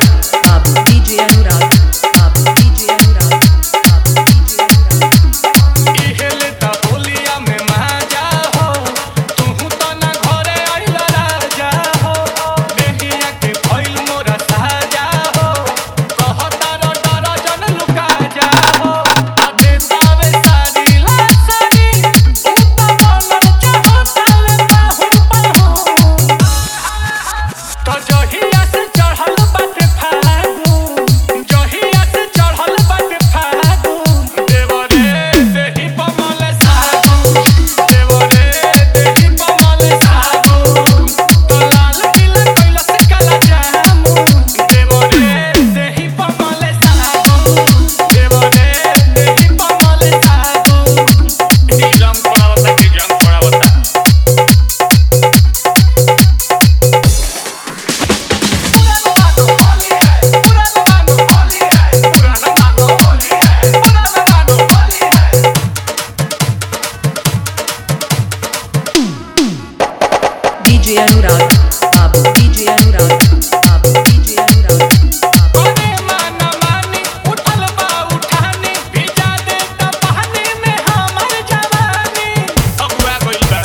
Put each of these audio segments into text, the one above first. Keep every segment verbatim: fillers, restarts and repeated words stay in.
Babu D J Anurag, Babu D J Anurag, Babu D J Anurag. इहेले ता बोलिया में माजा हो, तुहु तो ना घरे आइला राजा हो। देहिया के भइल मोरा साजा हो, कहता रो डर जन लुका जा हो। आधे सावे सारी लासारी, उता मनन चाहता ले पाहुन पाहुन। तो जहिया से चढ़ल बाटे फागुन, जहिया से चढ़ल बाटे फागुन, देवरे देहि पमल सागुन, देवरे देहि पमल सागुन। तो लाल पीला कैलस काला जामुन, देवरे देहि पमल सागुन, देवरे देहि पमल सागुन। ई जंग पड़ावता की जंग पड़ावता। D J Anurag, Babu D J Anurag, Babu D J Anurag, Babu. अरे माना मानी उठल बा उठानी, भिजा देता पानी में हमर जवानी। अगुआ गइल बा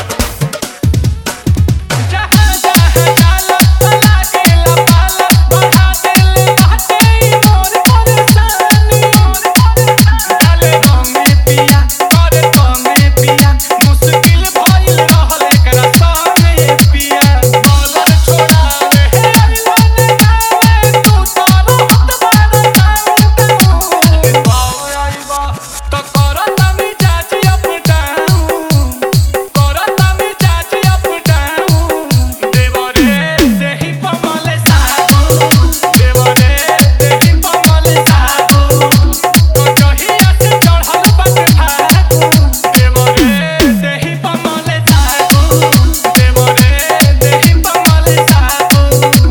जहाँ जहाँ जाला लागेला पाला, बढ़ा देले बाटे ई मोर परेशानी। डाले रंगे पिया करे कमे पिया, मुश्किल भइल रहल एकरा संगे पिया। बॉलर छोड़ावे हे अइला ने गावे, तू तो रहत बाड़ा टाउन टाउन। बावे आइबा तो करता मिजाज अप डाउन, करता मिजाज अप डाउन। देवरे देहि पमल सागुन, देवरे देहि पमल सागुन। तो जहिया से चढ़ल बाटे फागुन, देवरे देहि पमल सागुन, देवरे देहि पमल सागुन।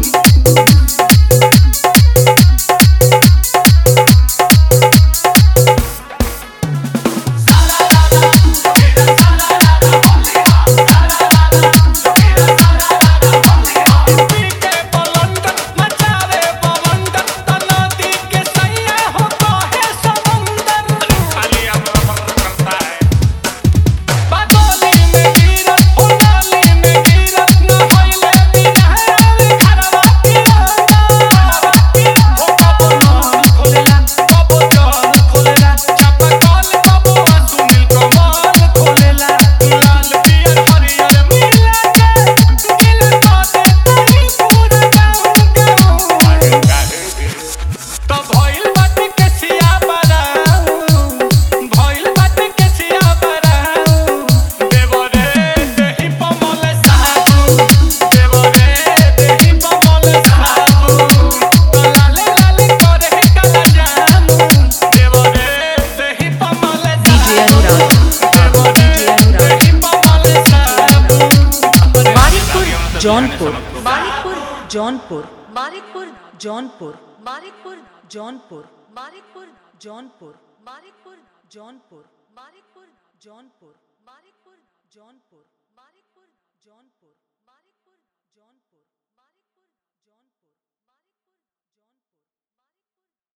पी के बलंदर मचावे बवंदर, त नदी के सैया हो कहे समुंदर। खाली हमरा पर करता है बादोली में गिरत हो, नाली में गिरत न होइले बिना घरवा के अंदर। हो कबो नल खोलेला, कबो जल खोलेला, चापाकल कबो सुनील कमल खोलेला। लाल पियर हरियर मिला के गिल क देता ही पूरा गाँव गाँव। तो भइल बाटे केसिया बराऊ, भइल बाटे केसिया बराऊ। देवरे देहि पमल सागुन, देवरे देहि पमल सागुन। तो लाले लाले करे काला जामुन, देवरे देहि पमल D J Anurag, Babu D J Anurag. देहि पमल सागुन। मानिकपुर जौनपुर, मानिकपुर जौनपुर, मानिकपुर जौनपुर, मानिकपुर जौनपुर, मानिकपुर जौनपुर, मानिकपुर जौनपुर, मानिकपुर जौनपुर, मानिकपुर जौनपुर, मानिकपुर जौनपुर।